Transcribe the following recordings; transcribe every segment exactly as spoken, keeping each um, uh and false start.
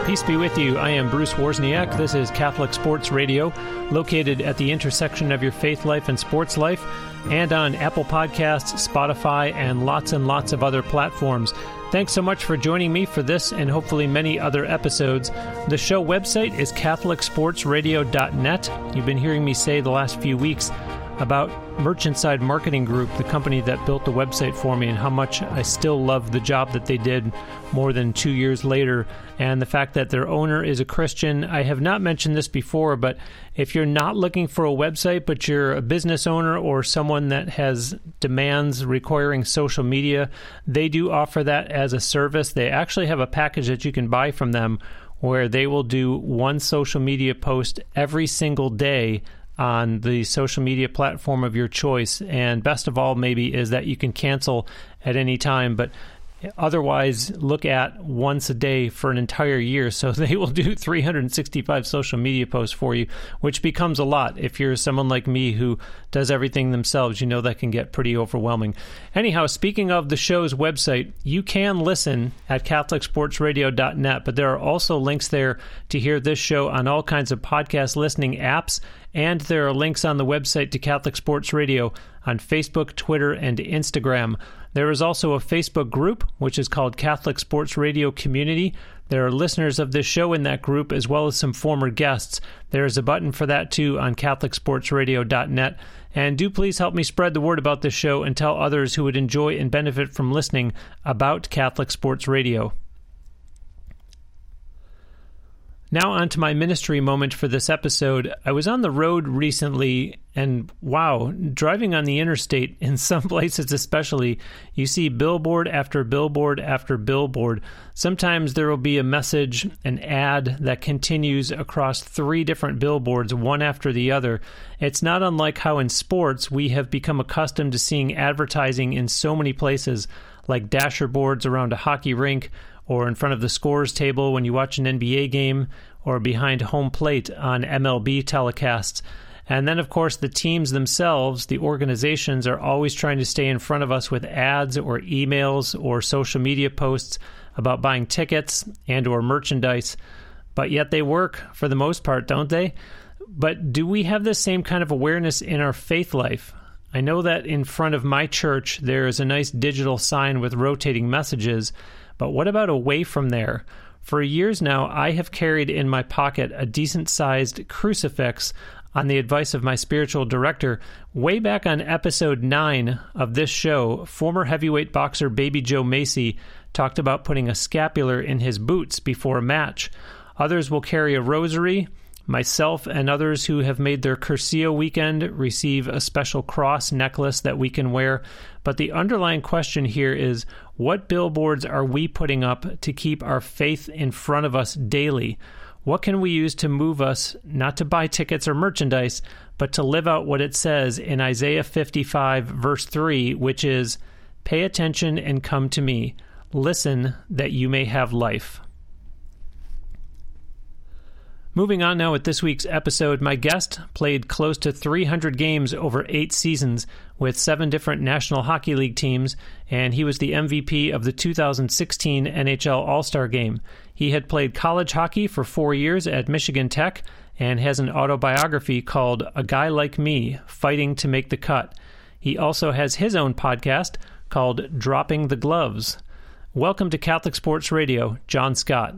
Peace be with you. I am Bruce Wozniak. This is Catholic Sports Radio, located at the intersection of your faith life and sports life, and on Apple Podcasts, Spotify, and lots and lots of other platforms. Thanks so much for joining me for this and hopefully many other episodes. The show website is catholic sports radio dot net. You've been hearing me say the last few weeks about Merchantside Marketing Group, the company that built the website for me, and how much I still love the job that they did more than two years later, and the fact that their owner is a Christian. I have not mentioned this before, but if you're not looking for a website, but you're a business owner or someone that has demands requiring social media, they do offer that as a service. They actually have a package that you can buy from them where they will do one social media post every single day on the social media platform of your choice. And best of all, maybe, is that you can cancel at any time. But otherwise, look at once a day for an entire year. So they will do three hundred sixty-five social media posts for you, which becomes a lot. If you're someone like me who does everything themselves, you know that can get pretty overwhelming. Anyhow, speaking of the show's website, you can listen at catholic sports radio dot net, but there are also links there to hear this show on all kinds of podcast listening apps, and there are links on the website to Catholic Sports Radio on Facebook, Twitter, and Instagram. There is also a Facebook group, which is called Catholic Sports Radio Community. There are listeners of this show in that group, as well as some former guests. There is a button for that, too, on catholic sports radio dot net. And do please help me spread the word about this show and tell others who would enjoy and benefit from listening about Catholic Sports Radio. Now on to my ministry moment for this episode. I was on the road recently, and wow, driving on the interstate, in some places especially, you see billboard after billboard after billboard. Sometimes there will be a message, an ad that continues across three different billboards, one after the other. It's not unlike how in sports we have become accustomed to seeing advertising in so many places, like dasher boards around a hockey rink, or in front of the scores table when you watch an N B A game, or behind home plate on M L B telecasts. And then, of course, the teams themselves, the organizations, are always trying to stay in front of us with ads or emails or social media posts about buying tickets and or merchandise. But yet they work for the most part, don't they? But do we have this same kind of awareness in our faith life? I know that in front of my church there is a nice digital sign with rotating messages, but what about away from there? For years now, I have carried in my pocket a decent-sized crucifix on the advice of my spiritual director. Way back on episode nine of this show, former heavyweight boxer Baby Joe Macy talked about putting a scapular in his boots before a match. Others will carry a rosary. Myself and others who have made their Curcio weekend receive a special cross necklace that we can wear. But the underlying question here is, what billboards are we putting up to keep our faith in front of us daily? What can we use to move us, not to buy tickets or merchandise, but to live out what it says in Isaiah fifty-five, verse three, which is, "Pay attention and come to me. Listen that you may have life." Moving on now with this week's episode, my guest played close to three hundred games over eight seasons with seven different National Hockey League teams, and he was the M V P of the two thousand sixteen N H L All-Star Game. He had played college hockey for four years at Michigan Tech and has an autobiography called A Guy Like Me, Fighting to Make the Cut. He also has his own podcast called Dropping the Gloves. Welcome to Catholic Sports Radio, John Scott.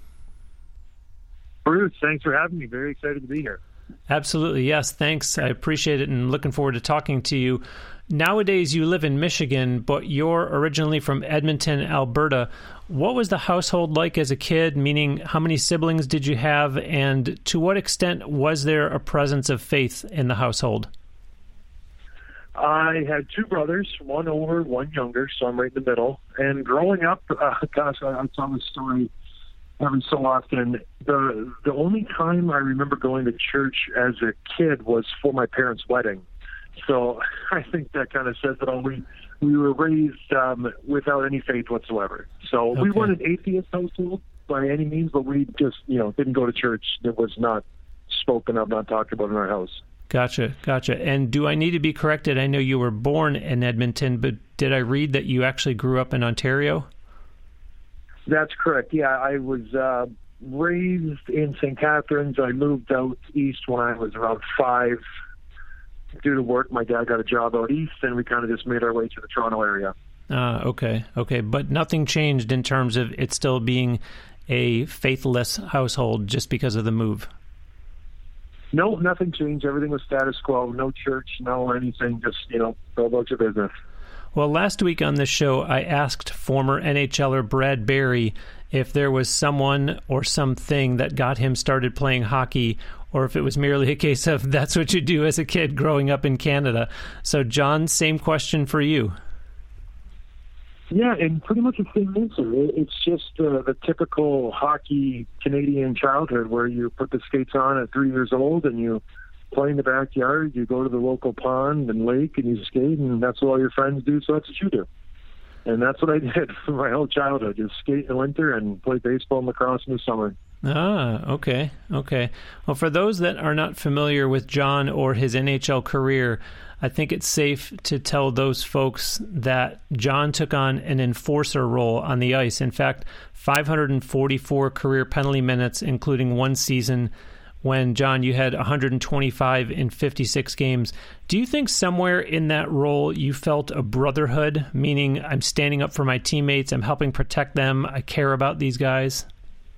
Bruce, thanks for having me. Very excited to be here. Absolutely. Yes, thanks. I appreciate it and looking forward to talking to you. Nowadays, you live in Michigan, but you're originally from Edmonton, Alberta. What was the household like as a kid, meaning how many siblings did you have, and to what extent was there a presence of faith in the household? I had two brothers, one older, one younger, so I'm right in the middle. And growing up, uh, gosh, I, I tell this story every so often. The the only time I remember going to church as a kid was for my parents' wedding. So I think that kind of says it all. We we were raised um, without any faith whatsoever. So okay. We weren't an atheist household by any means, but we just, you know, didn't go to church. It was not spoken of, not talked about in our house. Gotcha, gotcha. And do I need to be corrected? I know you were born in Edmonton, but did I read that you actually grew up in Ontario? That's correct. Yeah, I was uh, raised in Saint Catharines. I moved out east when I was around five. Due to work, my dad got a job out east, and we kind of just made our way to the Toronto area. Uh, okay, okay. But nothing changed in terms of it still being a faithless household just because of the move? No, nothing changed. Everything was status quo. No church, no anything. Just, you know, go about your business. Well, last week on this show, I asked former NHLer Brad Berry if there was someone or something that got him started playing hockey, or if it was merely a case of that's what you do as a kid growing up in Canada. So, John, same question for you. Yeah, and pretty much the same answer. It's just uh, the typical hockey Canadian childhood where you put the skates on at three years old and you play in the backyard, you go to the local pond and lake and you skate, and that's what all your friends do, so that's what you do. And that's what I did for my whole childhood, just skate in the winter and play baseball and lacrosse in the summer. Ah, okay, okay. Well, for those that are not familiar with John or his N H L career, I think it's safe to tell those folks that John took on an enforcer role on the ice. In fact, five hundred forty-four career penalty minutes, including one season when, John, you had one hundred twenty-five in fifty-six games. Do you think somewhere in that role you felt a brotherhood, meaning I'm standing up for my teammates, I'm helping protect them, I care about these guys?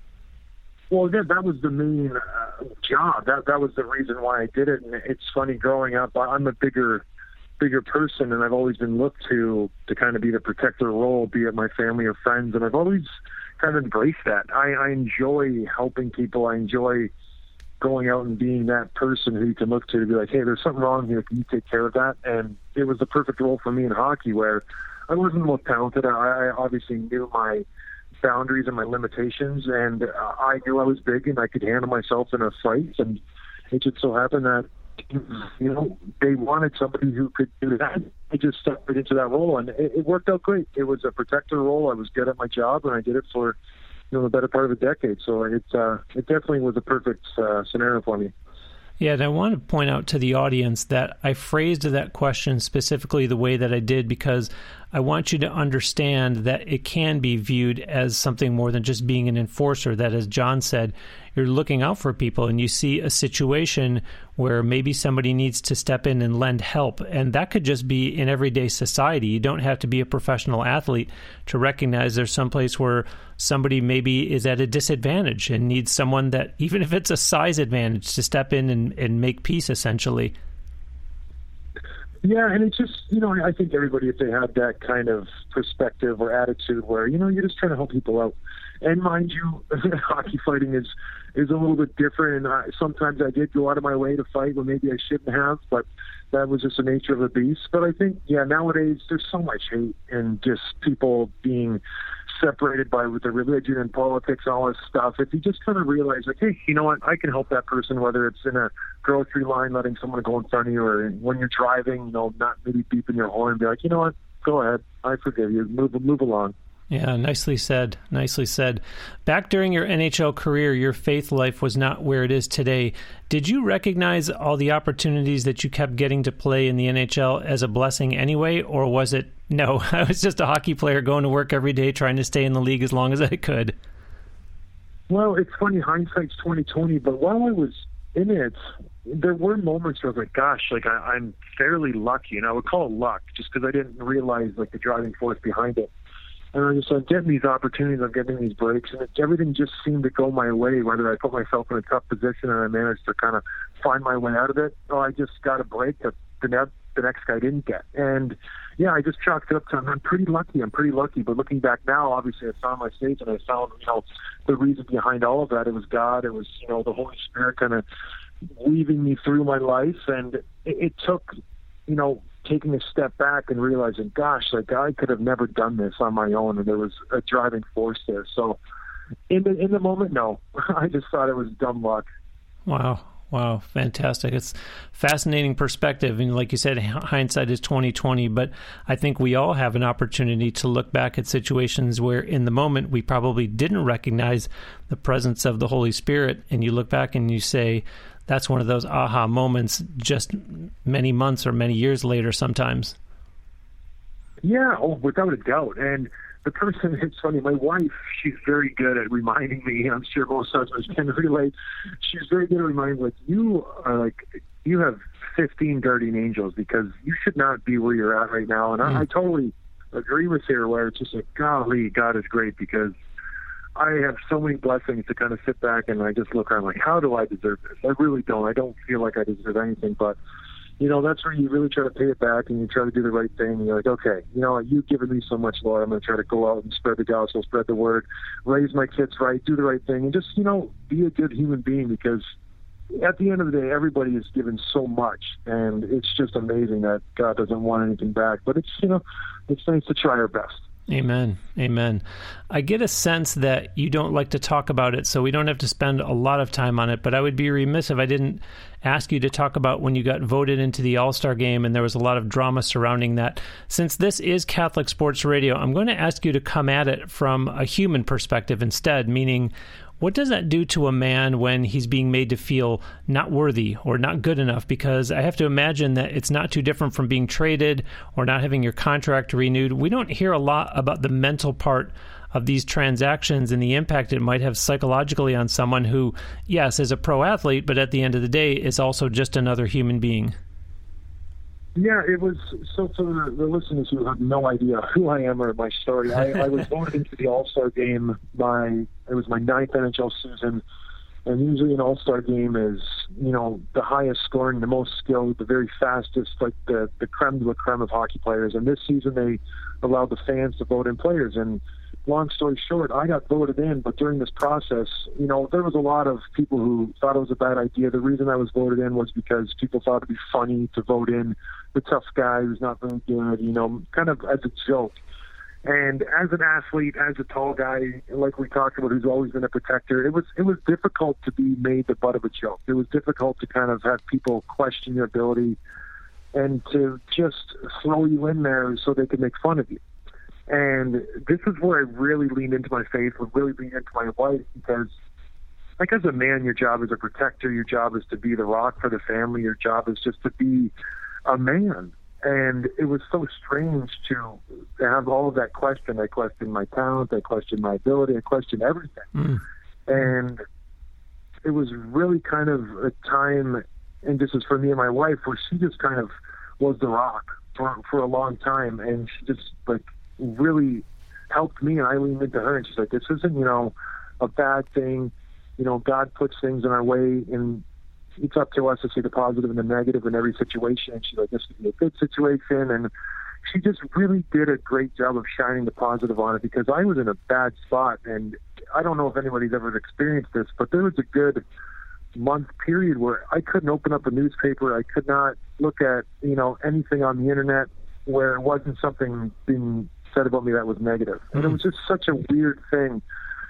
Well, that, that was the main uh, job. That that was the reason why I did it. And it's funny, growing up, I'm a bigger bigger person, and I've always been looked to to kind of be the protector role, be it my family or friends, and I've always kind of embraced that. I, I enjoy helping people. I enjoy going out and being that person who you can look to to be like, hey, there's something wrong here. Can you take care of that? And it was the perfect role for me in hockey, where I wasn't the most talented. I, I obviously knew my boundaries and my limitations, and uh, I knew I was big and I could handle myself in a fight, and it just so happened that, you know, they wanted somebody who could do that. I just stepped right into that role, and it, it worked out great. It was a protector role. I was good at my job, and I did it for, you know, the better part of a decade. So it uh, it definitely was a perfect uh, scenario for me. Yeah, and I want to point out to the audience that I phrased that question specifically the way that I did because I want you to understand that it can be viewed as something more than just being an enforcer, that, as John said, you're looking out for people and you see a situation where maybe somebody needs to step in and lend help. And that could just be in everyday society. You don't have to be a professional athlete to recognize there's someplace where somebody maybe is at a disadvantage and needs someone that, even if it's a size advantage, to step in and, and make peace, essentially. Yeah, and it's just, you know, I think everybody, if they have that kind of perspective or attitude where, you know, you're just trying to help people out. And mind you, hockey fighting is, is a little bit different. And I, sometimes I did go out of my way to fight when maybe I shouldn't have, but that was just the nature of the beast. But I think, yeah, nowadays there's so much hate and just people being separated by with the religion and politics, all this stuff. If you just kind of realize, like, hey, you know what, I can help that person, whether it's in a grocery line, letting someone go in front of you, or when you're driving, you know, not maybe beeping your horn, be like, you know what, go ahead, I forgive you, move, move along. Yeah, nicely said. Nicely said. Back during your N H L career, your faith life was not where it is today. Did you recognize all the opportunities that you kept getting to play in the N H L as a blessing anyway, or was it, no, I was just a hockey player going to work every day trying to stay in the league as long as I could? Well, it's funny, hindsight's twenty twenty, but while I was in it, there were moments where I was like, gosh, like I, I'm fairly lucky, and I would call it luck just because I didn't realize like the driving force behind it. And I just, I'm getting these opportunities, I'm getting these breaks, and it, everything just seemed to go my way, whether I put myself in a tough position and I managed to kind of find my way out of it, or I just got a break that the, ne- the next guy didn't get. And, yeah, I just chalked it up to, I'm pretty lucky, I'm pretty lucky. But looking back now, obviously I found my stage, and I found, you know, the reason behind all of that. It was God, it was, you know, the Holy Spirit kind of weaving me through my life, and it, it took, you know, taking a step back and realizing, gosh, like I could have never done this on my own, and there was a driving force there. So in the in the moment, no, I just thought it was dumb luck. Wow. Wow. Fantastic. It's fascinating perspective. And like you said, hindsight is twenty twenty, but I think we all have an opportunity to look back at situations where in the moment we probably didn't recognize the presence of the Holy Spirit. And you look back and you say, that's one of those aha moments just many months or many years later sometimes. Yeah, oh, without a doubt. And the person, it's funny, my wife, she's very good at reminding me, I'm sure most husbands can relate, she's very good at reminding me, like, you are like, you have fifteen guardian angels because you should not be where you're at right now. And mm. I, I totally agree with her where it's just like, golly, God is great, because I have so many blessings to kind of sit back and I just look around like, how do I deserve this? I really don't. I don't feel like I deserve anything, but you know, that's where you really try to pay it back and you try to do the right thing. And you're like, okay, you know, you've given me so much, Lord. I'm going to try to go out and spread the gospel, spread the word, raise my kids right, do the right thing, and just, you know, be a good human being, because at the end of the day, everybody is given so much, and it's just amazing that God doesn't want anything back. But it's, you know, it's nice to try our best. Amen. Amen. I get a sense that you don't like to talk about it, so we don't have to spend a lot of time on it, but I would be remiss if I didn't ask you to talk about when you got voted into the All-Star Game and there was a lot of drama surrounding that. Since this is Catholic Sports Radio, I'm going to ask you to come at it from a human perspective instead, meaning, what does that do to a man when he's being made to feel not worthy or not good enough? Because I have to imagine that it's not too different from being traded or not having your contract renewed. We don't hear a lot about the mental part of these transactions and the impact it might have psychologically on someone who, yes, is a pro athlete, but at the end of the day is also just another human being. Yeah, it was, so for the, the listeners who have no idea who I am or my story, I, I was voted into the All-Star Game by, it was my ninth N H L season, and usually an All-Star Game is, you know, the highest scoring, the most skilled, the very fastest, like the, the creme de la creme of hockey players, and this season they allowed the fans to vote in players, and long story short, I got voted in, but during this process, you know, there was a lot of people who thought it was a bad idea. The reason I was voted in was because people thought it'd be funny to vote in the tough guy who's not very good, you know, kind of as a joke. And as an athlete, as a tall guy, like we talked about, who's always been a protector, it was it was difficult to be made the butt of a joke. It was difficult to kind of have people question your ability and to just throw you in there so they could make fun of you. And this is where I really leaned into my faith, and really leaned into my wife, because, like, as a man, your job is a protector. Your job is to be the rock for the family. Your job is just to be a man. And it was so strange to have all of that question. I questioned my talent. I questioned my ability. I questioned everything. Mm. And it was really kind of a time, and this is for me and my wife, where she just kind of was the rock for, for a long time. And she just, like, really helped me, and I leaned into her, and she's like, this isn't, you know, a bad thing. You know, God puts things in our way, and it's up to us to see the positive and the negative in every situation. And she's like, this could be a good situation. And she just really did a great job of shining the positive on it, because I was in a bad spot, and I don't know if anybody's ever experienced this, but there was a good month period where I couldn't open up a newspaper. I could not look at, you know, anything on the internet where it wasn't something being said about me that was negative. And it was just such a weird thing.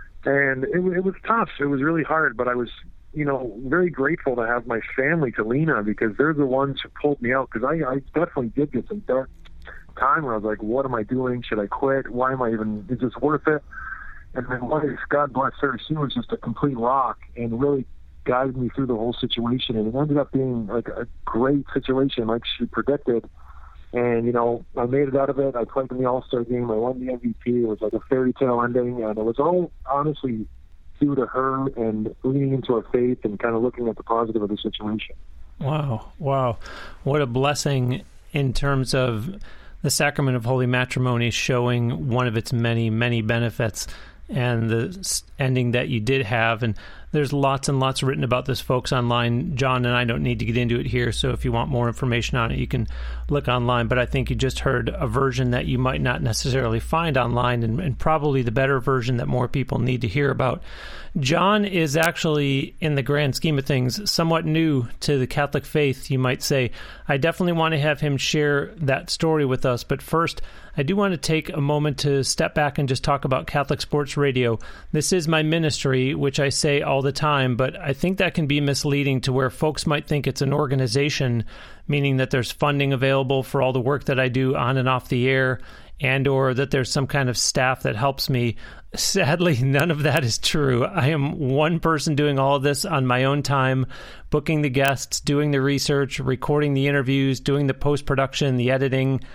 And it, it was tough. It was really hard, but I was, you know, very grateful to have my family to lean on, because they're the ones who pulled me out. Because I, I definitely did get some dark time where I was like, what am I doing? Should I quit? Why am I even, is this worth it? And my wife, God bless her, she was just a complete rock and really guided me through the whole situation. And it ended up being like a great situation, like she predicted. And, you know, I made it out of it. I played in the All-Star Game. I won the M V P. It was like a fairy tale ending. And it was all, honestly, due to her and leaning into her faith and kind of looking at the positive of the situation. Wow. Wow. What a blessing in terms of the sacrament of holy matrimony showing one of its many, many benefits, and the ending that you did have. And there's lots and lots written about this, folks, online. John and I don't need to get into it here, so if you want more information on it, you can look online. But I think you just heard a version that you might not necessarily find online, and, and probably the better version that more people need to hear about. John is actually, in the grand scheme of things, somewhat new to the Catholic faith, you might say. I definitely want to have him share that story with us. But first, I do want to take a moment to step back and just talk about Catholic Sports Radio. This is my ministry, which I say all the time, but I think that can be misleading to where folks might think it's an organization, meaning that there's funding available for all the work that I do on and off the air, and or that there's some kind of staff that helps me. Sadly, none of that is true. I am one person doing all of this on my own time, booking the guests, doing the research, recording the interviews, doing the post-production, the editing,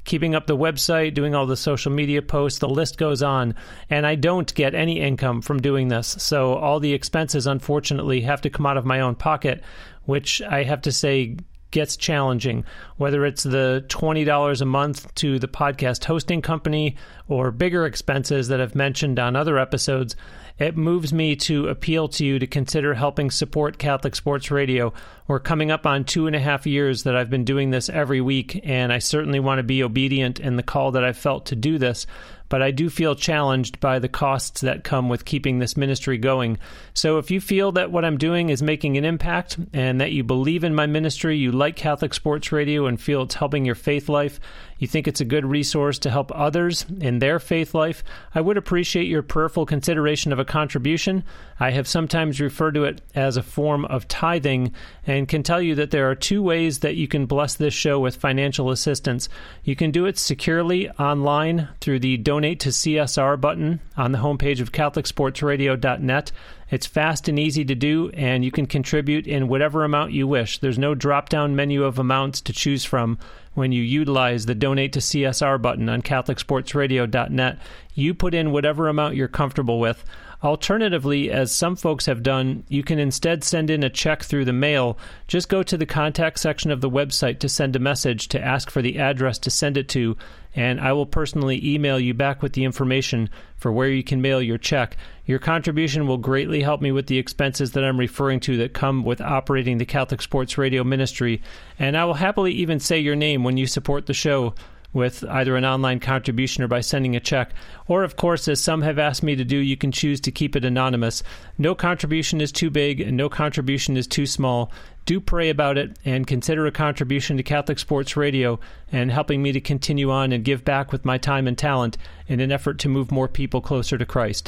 keeping up the website, doing all the social media posts, the list goes on. And I don't get any income from doing this. So all the expenses, unfortunately, have to come out of my own pocket, which I have to say gets challenging, whether it's the twenty dollars a month to the podcast hosting company or bigger expenses that I've mentioned on other episodes. It moves me to appeal to you to consider helping support Catholic Sports Radio. We're coming up on two and a half years that I've been doing this every week, and I certainly want to be obedient in the call that I felt to do this. But I do feel challenged by the costs that come with keeping this ministry going. So if you feel that what I'm doing is making an impact and that you believe in my ministry, you like Catholic Sports Radio and feel it's helping your faith life, you think it's a good resource to help others in their faith life, I would appreciate your prayerful consideration of a contribution. I have sometimes referred to it as a form of tithing and can tell you that there are two ways that you can bless this show with financial assistance. You can do it securely online through the Donate to C S R button on the homepage of Catholic Sports Radio dot net. It's fast and easy to do, and you can contribute in whatever amount you wish. There's no drop-down menu of amounts to choose from when you utilize the Donate to C S R button on Catholic Sports Radio dot net. You put in whatever amount you're comfortable with. Alternatively, as some folks have done, you can instead send in a check through the mail. Just go to the contact section of the website to send a message to ask for the address to send it to, and I will personally email you back with the information for where you can mail your check. Your contribution will greatly help me with the expenses that I'm referring to that come with operating the Catholic Sports Radio ministry, and I will happily even say your name when you support the show with either an online contribution or by sending a check. Or, of course, as some have asked me to do, you can choose to keep it anonymous. No contribution is too big and no contribution is too small. Do pray about it and consider a contribution to Catholic Sports Radio and helping me to continue on and give back with my time and talent in an effort to move more people closer to Christ.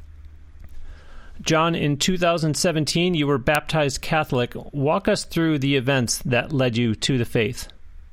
John, in two thousand seventeen, you were baptized Catholic. Walk us through the events that led you to the faith.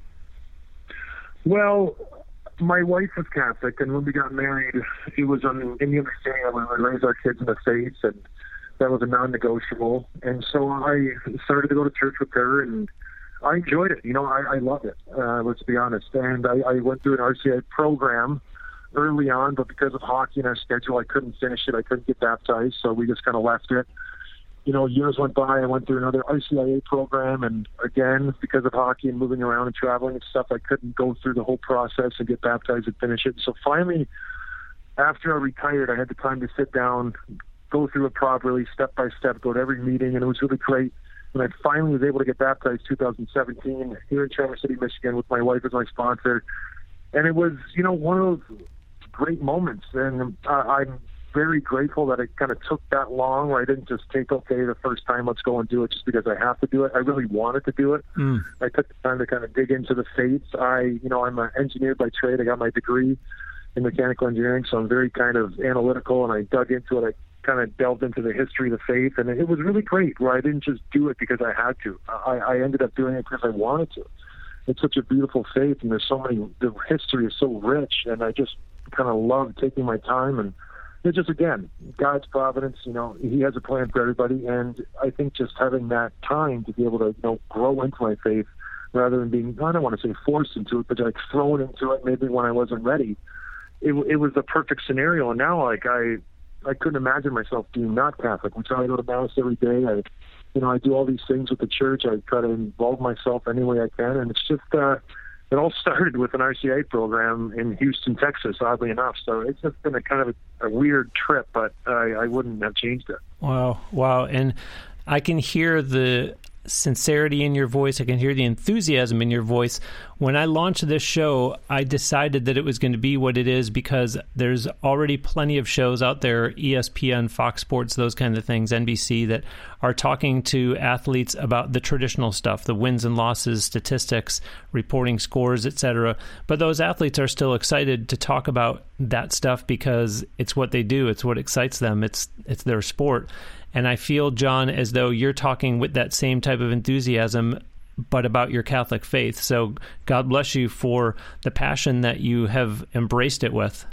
Well, my wife was Catholic, and when we got married, it was on, in the understanding that we would raise our kids in the faith, and that was a non-negotiable. And so I started to go to church with her, and I enjoyed it. You know, I, I loved it, uh, let's be honest. And I, I went through an R C I A program early on, but because of hockey and our schedule, I couldn't finish it. I couldn't get baptized, so we just kind of left it. You know, years went by, I went through another R C I A program, and again, because of hockey and moving around and traveling and stuff, I couldn't go through the whole process and get baptized and finish it. So finally, after I retired, I had the time to sit down, go through it properly, step by step, go to every meeting, and it was really great. When I finally was able to get baptized in two thousand seventeen here in Traverse City, Michigan, with my wife as my sponsor. And it was, you know, one of those great moments, and uh, I'm very grateful that it kind of took that long, where I didn't just take, okay, the first time, let's go and do it just because I have to do it. I really wanted to do it. Mm. I took the time to kind of dig into the faith. I, you know, I'm an engineer by trade. I got my degree in mechanical engineering, so I'm very kind of analytical, and I dug into it. I kind of delved into the history of the faith, and it was really great, where I didn't just do it because I had to. I, I ended up doing it because I wanted to. It's such a beautiful faith, and there's so many, the history is so rich, and I just kind of love taking my time. And it's just, again, God's providence, you know, he has a plan for everybody. And I think just having that time to be able to, you know, grow into my faith rather than being, I don't want to say forced into it, but like thrown into it maybe when I wasn't ready. It, it was the perfect scenario. And now, like, I, I couldn't imagine myself being not Catholic. We try to go to Mass every day. I, you know, I do all these things with the church. I try to involve myself any way I can. And it's just, uh, it all started with an R C I A program in Houston, Texas, oddly enough. So it's just been a kind of a, a weird trip, but I, I wouldn't have changed it. Wow. Wow. And I can hear the sincerity in your voice. I can hear the enthusiasm in your voice. When I launched this show, I decided that it was going to be what it is because there's already plenty of shows out there, E S P N, Fox Sports, those kinds of things, N B C, that are talking to athletes about the traditional stuff, the wins and losses, statistics, reporting scores, et cetera. But those athletes are still excited to talk about that stuff because it's what they do. It's what excites them. It's it's their sport. And I feel, John, as though you're talking with that same type of enthusiasm, but about your Catholic faith. So God bless you for the passion that you have embraced it with.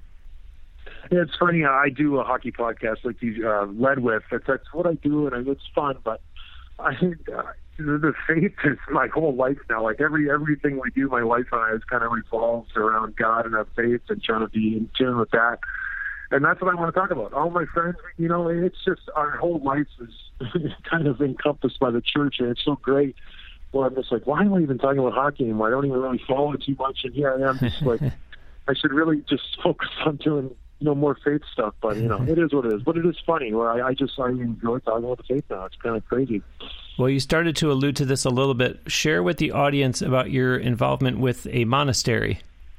Yeah, it's funny. I do a hockey podcast like you uh, led with. It's, that's what I do, and it's fun. But I uh, the faith is my whole life now. Like every everything we do, my wife and I, is kind of revolves around God and our faith and trying to be in tune with that. And that's what I want to talk about. All my friends, you know, it's just our whole life is kind of encompassed by the church, and it's so great. Well, I'm just like, why am I even talking about hockey anymore? I don't even really follow it too much, and here I am, just like, I should really just focus on doing, you know, more faith stuff. But you know, it is what it is. But it is funny. Where I, I just I enjoy talking about the faith now. It's kind of crazy. Well, you started to allude to this a little bit. Share with the audience about your involvement with a monastery.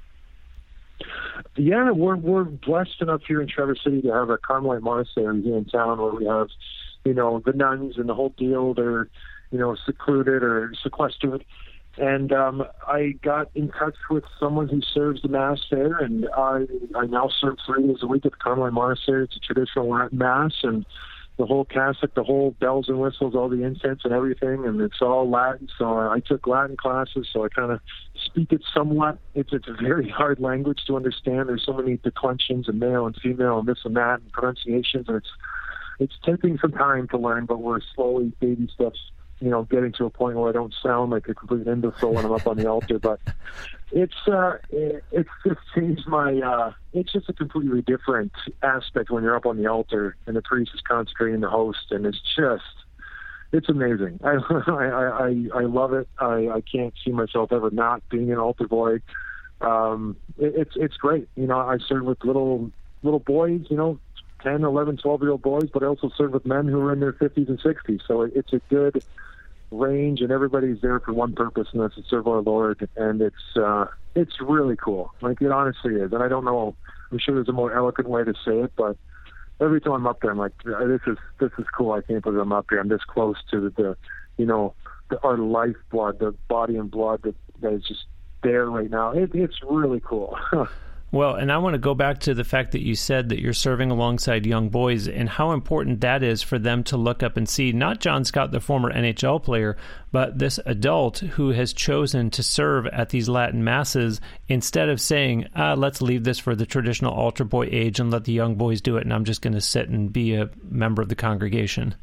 Yeah, we're we're blessed enough here in Traverse City to have a Carmelite monastery here in town where we have, you know, the nuns and the whole deal. They're, you know, secluded or sequestered. And um, I got in touch with someone who serves the Mass there, and I I now serve three days a week at the Carmelite monastery. It's a traditional Latin Mass, and the whole cassock, the whole bells and whistles, all the incense and everything, and it's all Latin. So I took Latin classes, so I kind of speak it somewhat. It's, it's a very hard language to understand. There's so many declensions and male and female and this and that and pronunciations, and it's it's taking some time to learn, but we're slowly, baby steps, you know, getting to a point where I don't sound like a complete imbecile when I'm up on the altar. But it's uh, it, it's just changed my. Uh, it's just a completely different aspect when you're up on the altar and the priest is concentrating the host, and it's just, it's amazing. I I I, I love it. I, I can't see myself ever not being an altar boy. Um, it, it's it's great. You know, I serve with little little boys. You know, ten, eleven, twelve year old boys, but I also serve with men who are in their fifties and sixties. So it, it's a good range, and everybody's there for one purpose, and that's to serve our Lord. And it's uh, it's really cool. Like, it honestly is. And I don't know, I'm sure there's a more eloquent way to say it, but every time I'm up there, I'm like, this is this is cool. I can't believe I'm up here. I'm this close to the, the you know, the, our lifeblood, the body and blood that, that is just there right now. It, it's really cool. Well, and I want to go back to the fact that you said that you're serving alongside young boys and how important that is for them to look up and see not John Scott, the former N H L player, but this adult who has chosen to serve at these Latin masses instead of saying, ah, let's leave this for the traditional altar boy age and let the young boys do it, and I'm just going to sit and be a member of the congregation.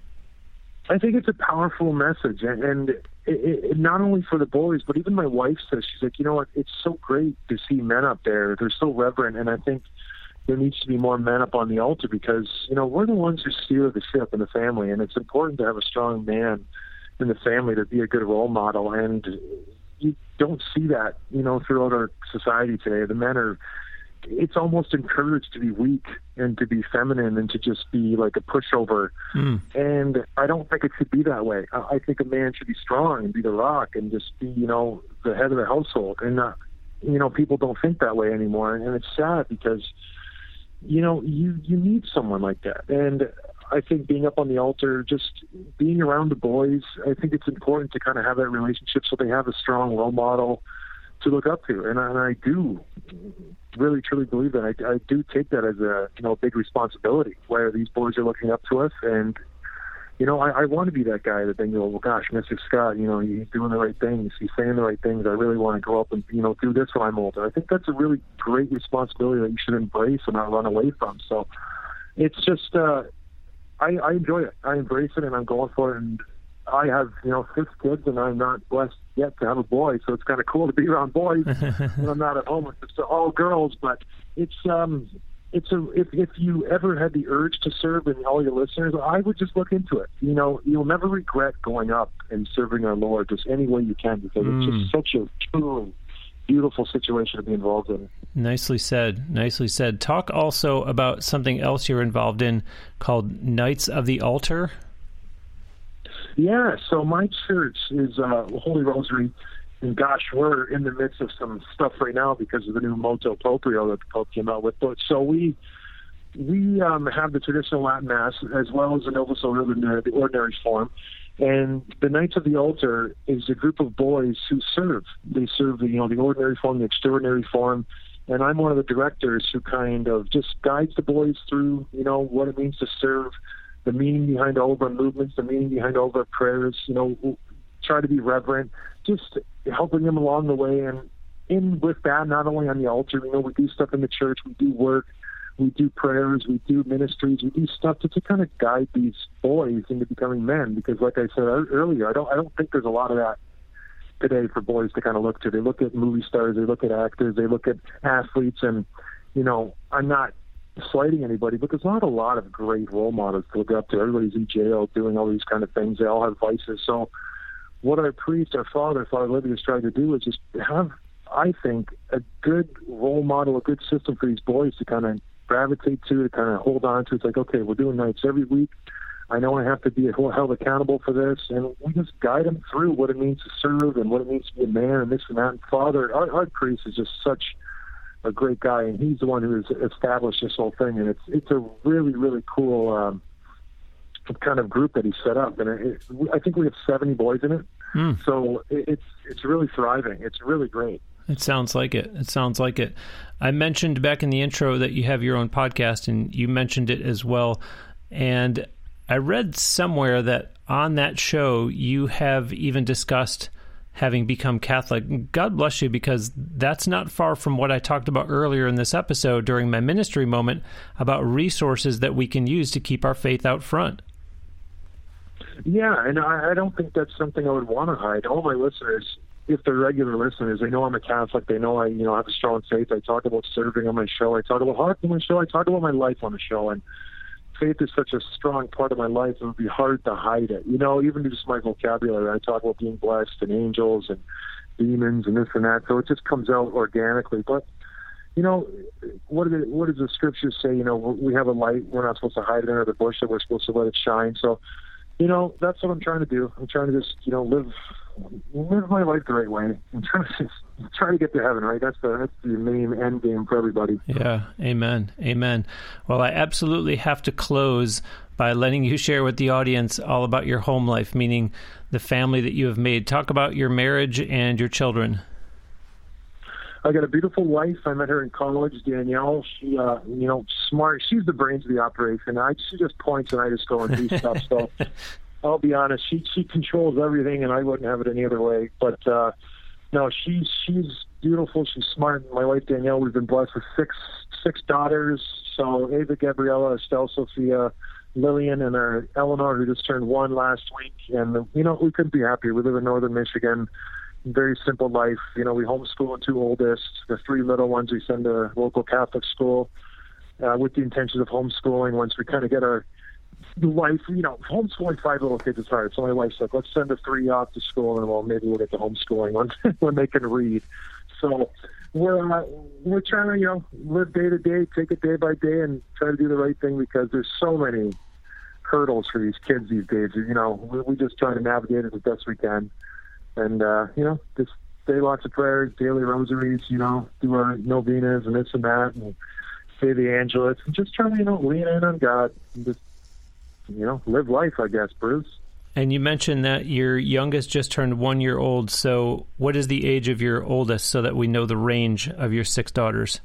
I think it's a powerful message, and, and it, it, not only for the boys, but even my wife says, she's like, you know what, it's so great to see men up there. They're so reverent, and I think there needs to be more men up on the altar because, you know, we're the ones who steer the ship in the family, and it's important to have a strong man in the family to be a good role model, and you don't see that, you know, throughout our society today. The men are, it's almost encouraged to be weak and to be feminine and to just be like a pushover. Mm. And I don't think it should be that way. I, I think a man should be strong and be the rock and just be, you know, the head of the household. And, uh, you know, people don't think that way anymore. And it's sad because, you know, you, you need someone like that. And I think being up on the altar, just being around the boys, I think it's important to kind of have that relationship so they have a strong role model to look up to. And I, and I do really truly believe that. I, I do take that as a, you know, big responsibility where these boys are looking up to us. And, you know, I, I want to be that guy that they go, well, gosh, Mister Scott, you know, he's doing the right things. He's saying the right things. I really want to go up and, you know, do this when I'm older. I think that's a really great responsibility that you should embrace and not run away from. So it's just, uh, I, I enjoy it. I embrace it and I'm going for it. And I have, you know, six kids, and I'm not blessed yet to have a boy, so it's kind of cool to be around boys when I'm not at home. It's all girls, but it's um, it's a if if you ever had the urge to serve, and all your listeners, I would just look into it. You know, you'll never regret going up and serving our Lord just any way you can, because mm. it's just such a truly beautiful situation to be involved in. Nicely said. Nicely said. Talk also about something else you're involved in called Knights of the Altar. Yeah, so my church is uh, Holy Rosary, and gosh, we're in the midst of some stuff right now because of the new motu proprio that the Pope came out with. But so we we um, have the traditional Latin Mass as well as the Novus Ordo, the ordinary form, and the Knights of the Altar is a group of boys who serve. They serve the you know the ordinary form, the extraordinary form, and I'm one of the directors who kind of just guides the boys through you know what it means to serve, the meaning behind all of our movements, the meaning behind all of our prayers, you know, try to be reverent, just helping them along the way. And in with that, not only on the altar, you know, we do stuff in the church, we do work, we do prayers, we do ministries, we do stuff to, to kind of guide these boys into becoming men. Because, like I said earlier, I don't I don't think there's a lot of that today for boys to kind of look to. They look at movie stars, they look at actors, they look at athletes, and you know, I'm not slighting anybody, but there's not a lot of great role models to look up to. Everybody's in jail doing all these kind of things. They all have vices. So what our priest, our father, Father Libby, is trying to do is just have, I think, a good role model, a good system for these boys to kind of gravitate to, to kind of hold on to. It's like, okay, we're doing nights every week. I know I have to be held accountable for this, and we just guide them through what it means to serve and what it means to be a man and this and that. And Father, our, our priest is just such a great guy, and he's the one who has established this whole thing, and it's it's a really, really cool um, kind of group that he set up, and it, I think we have seventy boys in it, mm. so it, it's it's really thriving. It's really great. It sounds like it. It sounds like it. I mentioned back in the intro that you have your own podcast, and you mentioned it as well, and I read somewhere that on that show you have even discussed having become Catholic. God bless you, because that's not far from what I talked about earlier in this episode during my ministry moment about resources that we can use to keep our faith out front. Yeah, and I, I don't think that's something I would want to hide. All my listeners, if they're regular listeners, they know I'm a Catholic. They know I, you know, have a strong faith. I talk about serving on my show. I talk about heart on my show. I talk about my life on the show. And faith is such a strong part of my life, it would be hard to hide it. You know, even just my vocabulary, I talk about being blessed and angels and demons and this and that, so it just comes out organically. But, you know, what, do the, what does the scriptures say? You know, we have a light, we're not supposed to hide it under the bush, that we're supposed to let it shine. So, you know, that's what I'm trying to do. I'm trying to just, you know, live live my life the right way. I'm trying to just try to get to heaven, right? That's the that's the main end game for everybody. Yeah, amen, amen. Well, I absolutely have to close by letting you share with the audience all about your home life, meaning the family that you have made. Talk about your marriage and your children. I got a beautiful wife. I met her in college, Danielle. She, uh, you know, smart. She's the brains of the operation. I she just points and I just go and do stuff. So I'll be honest, she she controls everything, and I wouldn't have it any other way. But uh, no, she's she's beautiful. She's smart. My wife Danielle, we've been blessed with six six daughters. So Ava, Gabriella, Estelle, Sophia, Lillian, and our Eleanor, who just turned one last week. And you know, we couldn't be happier. We live in northern Michigan. Very simple life. You know, we homeschool the two oldest. The three little ones we send to local Catholic school uh, with the intention of homeschooling once we kind of get our life. You know, homeschooling five little kids is hard. So my wife's like, let's send the three off to school, and well, maybe we'll get to homeschooling when when they can read. So we're uh, we're trying to, you know, live day to day, take it day by day, and try to do the right thing, because there's so many hurdles for these kids these days. You know, we, we just try to navigate it as best we can. And, uh, you know, just say lots of prayers, daily rosaries, you know, do our novenas and this and that, and say the Angelus, and just try to, you know, lean in on God and just, you know, live life, I guess, Bruce. And you mentioned that your youngest just turned one year old. So what is the age of your oldest, so that we know the range of your six daughters?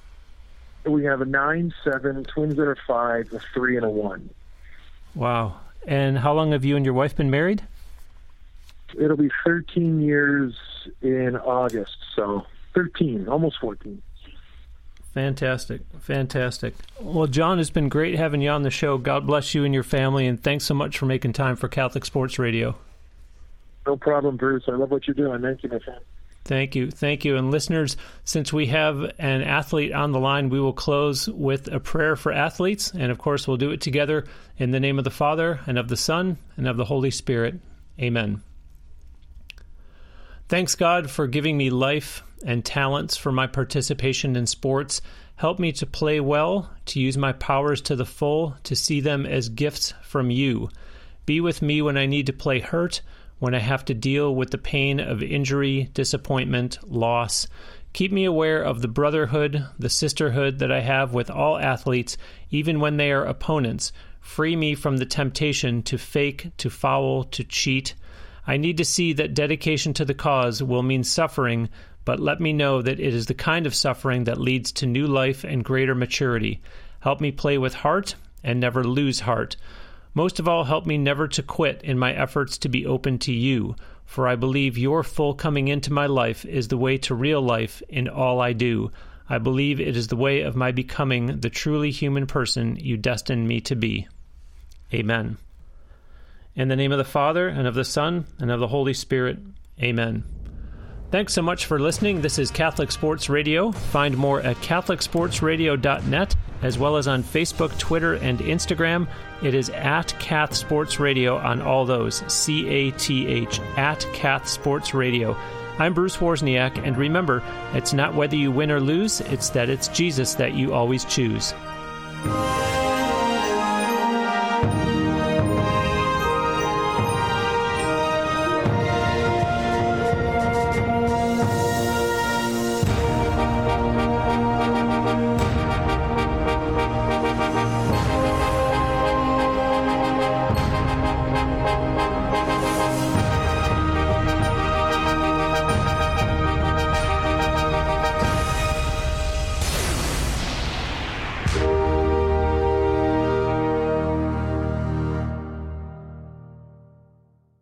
We have a nine, seven, twins that are five, a three, and a one. Wow. And how long have you and your wife been married? It'll be thirteen years in August, so thirteen, almost fourteen. Fantastic, fantastic. Well, John, it's been great having you on the show. God bless you and your family, and thanks so much for making time for Catholic Sports Radio. No problem, Bruce. I love what you're doing. Thank you, my friend. Thank you, thank you. And listeners, since we have an athlete on the line, we will close with a prayer for athletes, and of course we'll do it together in the name of the Father, and of the Son, and of the Holy Spirit. Amen. Thanks, God, for giving me life and talents for my participation in sports. Help me to play well, to use my powers to the full, to see them as gifts from you. Be with me when I need to play hurt, when I have to deal with the pain of injury, disappointment, loss. Keep me aware of the brotherhood, the sisterhood that I have with all athletes, even when they are opponents. Free me from the temptation to fake, to foul, to cheat. I need to see that dedication to the cause will mean suffering, but let me know that it is the kind of suffering that leads to new life and greater maturity. Help me play with heart and never lose heart. Most of all, help me never to quit in my efforts to be open to you, for I believe your full coming into my life is the way to real life in all I do. I believe it is the way of my becoming the truly human person you destined me to be. Amen. In the name of the Father, and of the Son, and of the Holy Spirit. Amen. Thanks so much for listening. This is Catholic Sports Radio. Find more at catholic sports radio dot net, as well as on Facebook, Twitter, and Instagram. It is at Cath Sports Radio on all those. C A T H, at Cath Sports Radio. I'm Bruce Wozniak, and remember, it's not whether you win or lose, it's that it's Jesus that you always choose.